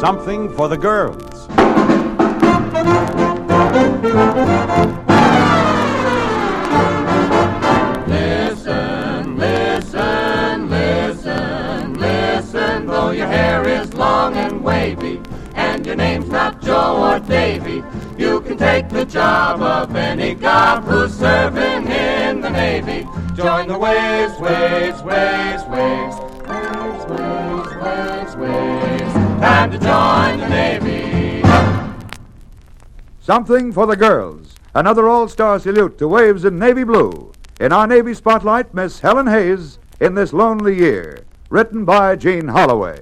something for the girls. Listen, listen, listen, listen, though your hair is long and wavy, and your name's not Joe or Davy, you can take the job of any gob who's serving in the Navy. Join the waves, waves, waves, waves, waves, waves, waves, waves. Time to join the Navy. Something for the girls. Another all-star salute to Waves in Navy Blue. In our Navy Spotlight, Miss Helen Hayes in This Lonely Year. Written by Jean Holloway.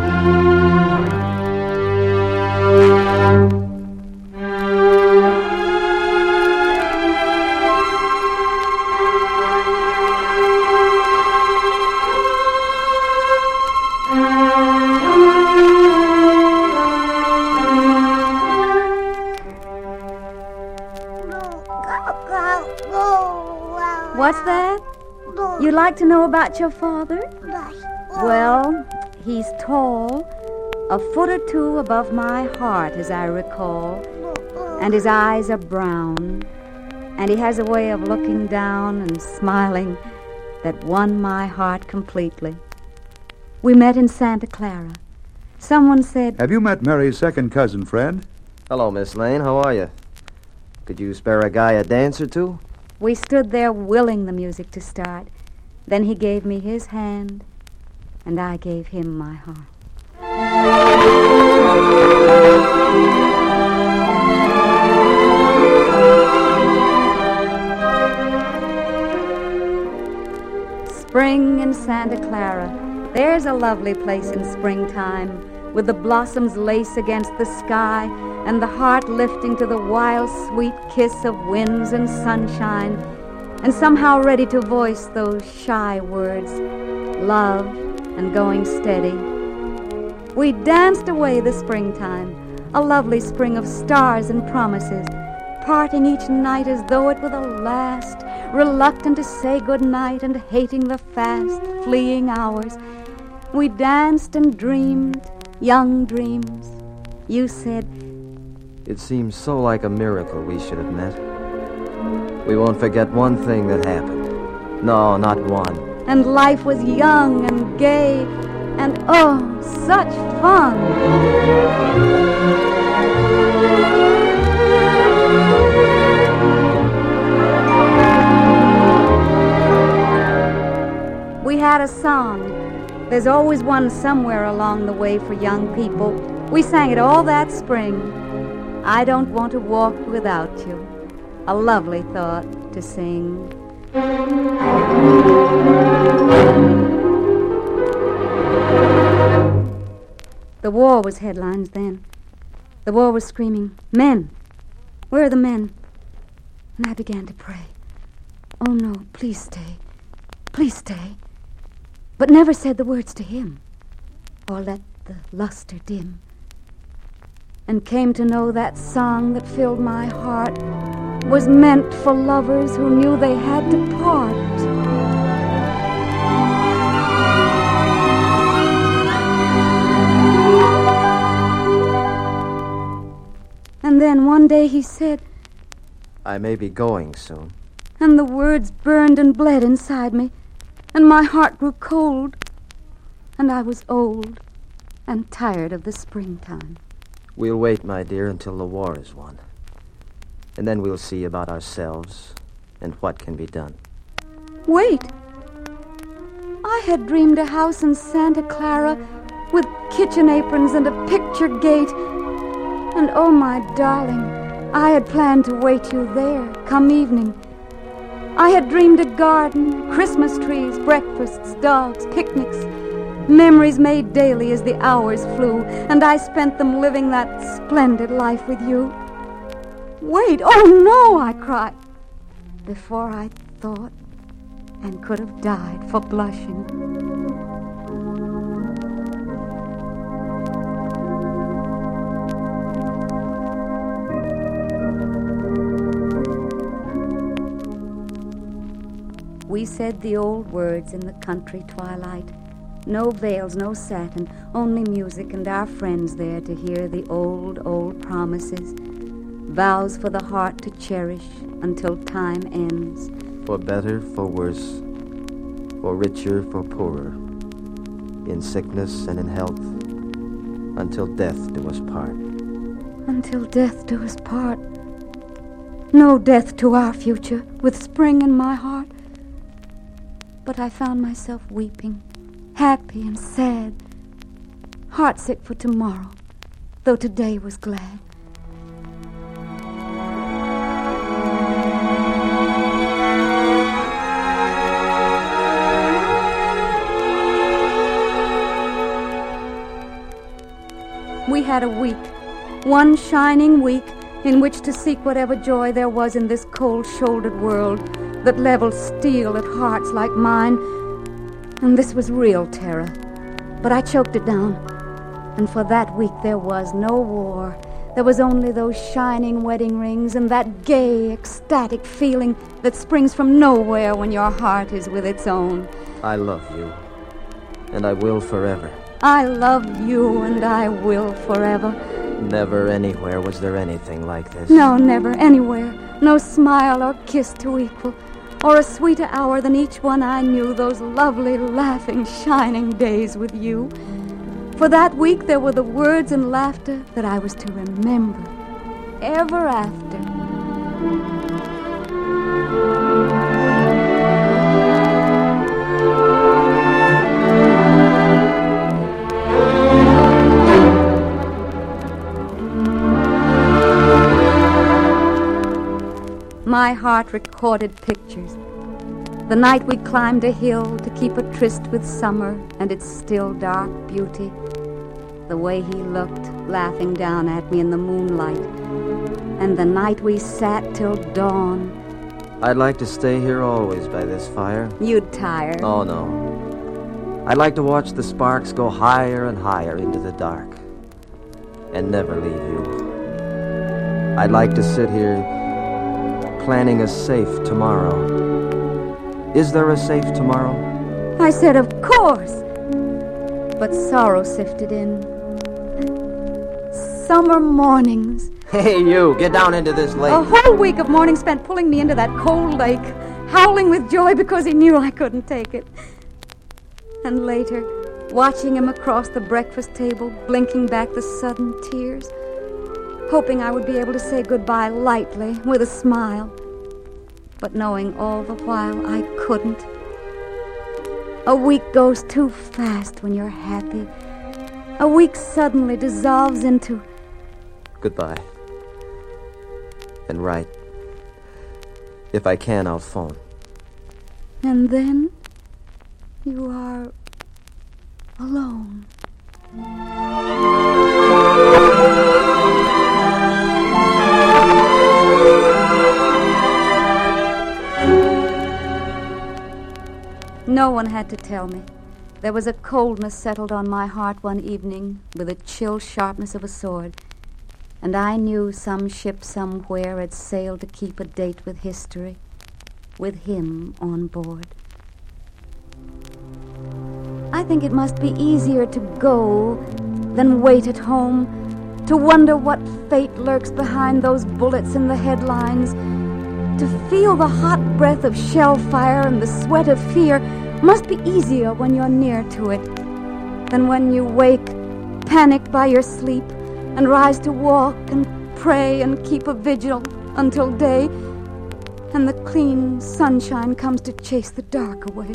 What's that? You'd like to know about your father? Well, he's tall, a foot or two above my heart, as I recall, and his eyes are brown, and he has a way of looking down and smiling that won my heart completely. We met in Santa Clara. Someone said... Have you met Mary's second cousin, Fred? Hello, Miss Lane. How are you? Could you spare a guy a dance or two? We stood there willing the music to start. Then he gave me his hand, and I gave him my heart. Spring in Santa Clara. There's a lovely place in springtime, with the blossoms lace against the sky and the heart lifting to the wild, sweet kiss of winds and sunshine, and somehow ready to voice those shy words, love and going steady. We danced away the springtime, a lovely spring of stars and promises, parting each night as though it were the last, reluctant to say good night and hating the fast, fleeing hours. We danced and dreamed, young dreams. You said, It seems so like a miracle we should have met. We won't forget one thing that happened. No, not one. And life was young and gay, and oh, such fun. We had a song. There's always one somewhere along the way for young people. We sang it all that spring. I don't want to walk without you. A lovely thought to sing. The war was headlines then. The war was screaming, men! Where are the men? And I began to pray. Oh no, please stay. Please stay. But never said the words to him, or let the luster dim. And came to know that song that filled my heart was meant for lovers who knew they had to part. And then one day he said, I may be going soon. And the words burned and bled inside me, and my heart grew cold, and I was old and tired of the springtime. We'll wait, my dear, until the war is won. And then we'll see about ourselves and what can be done. Wait. I had dreamed a house in Santa Clara with kitchen aprons and a picture gate. And oh, my darling, I had planned to wait you there come evening. I had dreamed a garden, Christmas trees, breakfasts, dogs, picnics, memories made daily as the hours flew, and I spent them living that splendid life with you. Wait, oh no, I cried, before I thought and could have died for blushing. We said the old words in the country twilight, No veils, no satin, only music and our friends there to hear the old, old promises. Vows for the heart to cherish until time ends. For better, for worse, for richer, for poorer, in sickness and in health, until death do us part. Until death do us part. No death to our future, with spring in my heart. But I found myself weeping, happy and sad, heartsick for tomorrow, though today was glad. We had a week, one shining week, in which to seek whatever joy there was in this cold-shouldered world that leveled steel at hearts like mine. And this was real terror. But I choked it down. And for that week there was no war. There was only those shining wedding rings and that gay, ecstatic feeling that springs from nowhere when your heart is with its own. I love you, and I will forever. I love you, and I will forever. Never anywhere was there anything like this. No, never, anywhere. No smile or kiss to equal, or a sweeter hour than each one I knew, those lovely, laughing, shining days with you. For that week there were the words and laughter that I was to remember ever after. My heart recorded pictures. The night we climbed a hill to keep a tryst with summer and its still dark beauty. The way he looked, laughing down at me in the moonlight. And the night we sat till dawn. I'd like to stay here always by this fire. You'd tire. Oh, no. I'd like to watch the sparks go higher and higher into the dark and never leave you. I'd like to sit here planning a safe tomorrow. Is there a safe tomorrow? I said, of course. But sorrow sifted in. Summer mornings. Hey, you, get down into this lake. A whole week of mornings spent pulling me into that cold lake, howling with joy because he knew I couldn't take it. And later, watching him across the breakfast table, blinking back the sudden tears, hoping I would be able to say goodbye lightly, with a smile, but knowing all the while I couldn't. A week goes too fast when you're happy. A week suddenly dissolves into... Goodbye. And write. If I can, I'll phone. And then you are alone. No one had to tell me. There was a coldness settled on my heart one evening with the chill sharpness of a sword, and I knew some ship somewhere had sailed to keep a date with history, with him on board. I think it must be easier to go than wait at home, to wonder what fate lurks behind those bullets in the headlines, to feel the hot breath of shell fire and the sweat of fear must be easier when you're near to it than when you wake, panicked by your sleep, and rise to walk and pray and keep a vigil until day, and the clean sunshine comes to chase the dark away.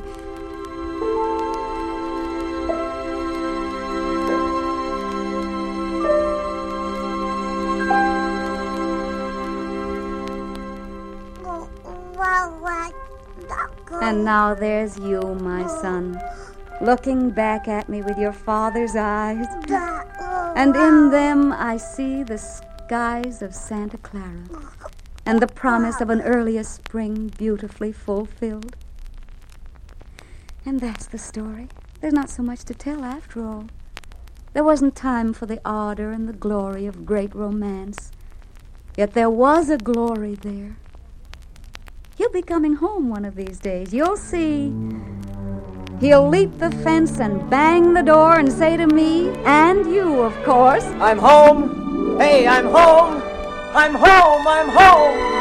And now there's you, my son, looking back at me with your father's eyes. And in them I see the skies of Santa Clara and the promise of an earlier spring beautifully fulfilled. And that's the story. There's not so much to tell after all. There wasn't time for the ardor and the glory of great romance. Yet there was a glory there. He'll be coming home one of these days. You'll see. He'll leap the fence and bang the door and say to me, and you, of course, I'm home. Hey, I'm home. I'm home. I'm home.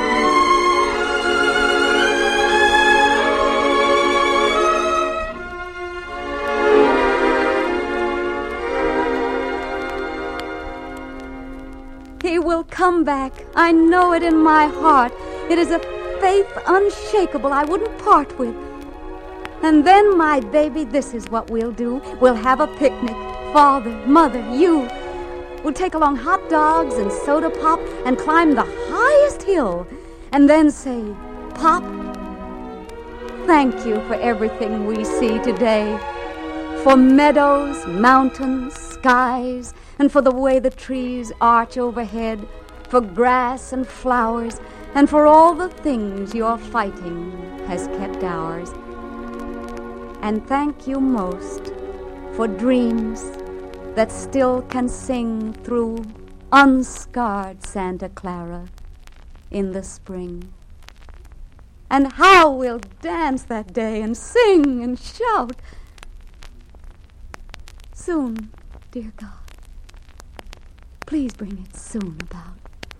he will come back. I know it in my heart. It is a faith unshakable I wouldn't part with. And then, my baby, this is what we'll do. We'll have a picnic. Father, Mother, you. We'll take along hot dogs and soda pop and climb the highest hill. And then say, Pop, thank you for everything we see today. For meadows, mountains, skies, and for the way the trees arch overhead. For grass and flowers, and for all the things your fighting has kept ours. And thank you most for dreams that still can sing through unscarred Santa Clara in the spring. And how we'll dance that day and sing and shout. Soon, dear God, please bring it soon about.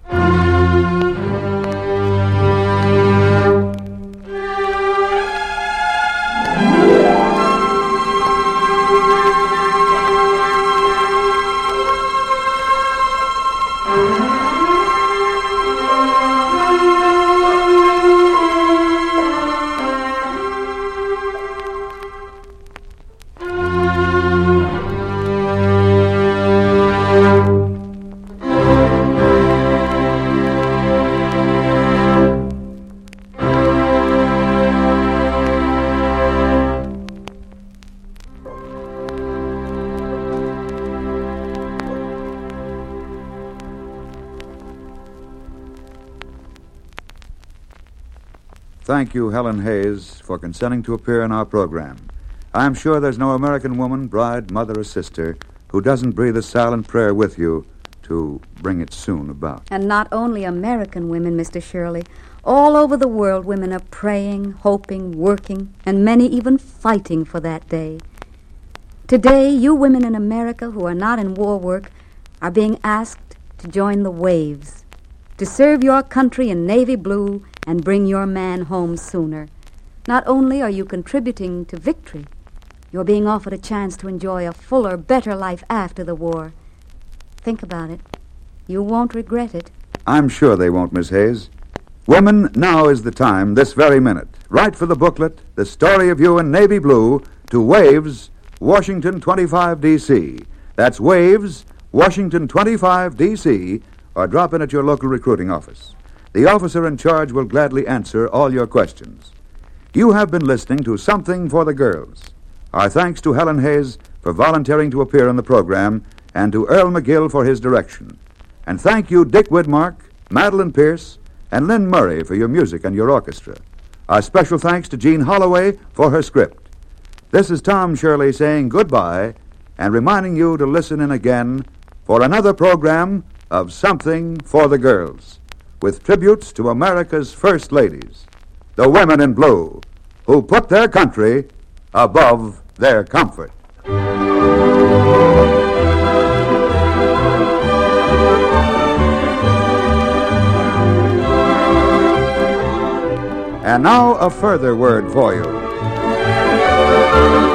Thank you, Helen Hayes, for consenting to appear in our program. I'm sure there's no American woman, bride, mother, or sister who doesn't breathe a silent prayer with you to bring it soon about. And not only American women, Mr. Shirley. All over the world, women are praying, hoping, working, and many even fighting for that day. Today, you women in America who are not in war work are being asked to join the waves, to serve your country in navy blue and bring your man home sooner. Not only are you contributing to victory, you're being offered a chance to enjoy a fuller, better life after the war. Think about it. You won't regret it. I'm sure they won't, Miss Hayes. Women, now is the time, this very minute. Write for the booklet, The Story of You in Navy Blue, to Waves, Washington 25, D.C. That's Waves, Washington 25, D.C., or drop in at your local recruiting office. The officer in charge will gladly answer all your questions. You have been listening to Something for the Girls. Our thanks to Helen Hayes for volunteering to appear on the program and to Earl McGill for his direction. And thank you, Dick Widmark, Madeline Pierce, and Lynn Murray for your music and your orchestra. Our special thanks to Jean Holloway for her script. This is Tom Shirley saying goodbye and reminding you to listen in again for another program of Something for the Girls, with tributes to America's first ladies, the women in blue, who put their country above their comfort. And now a further word for you.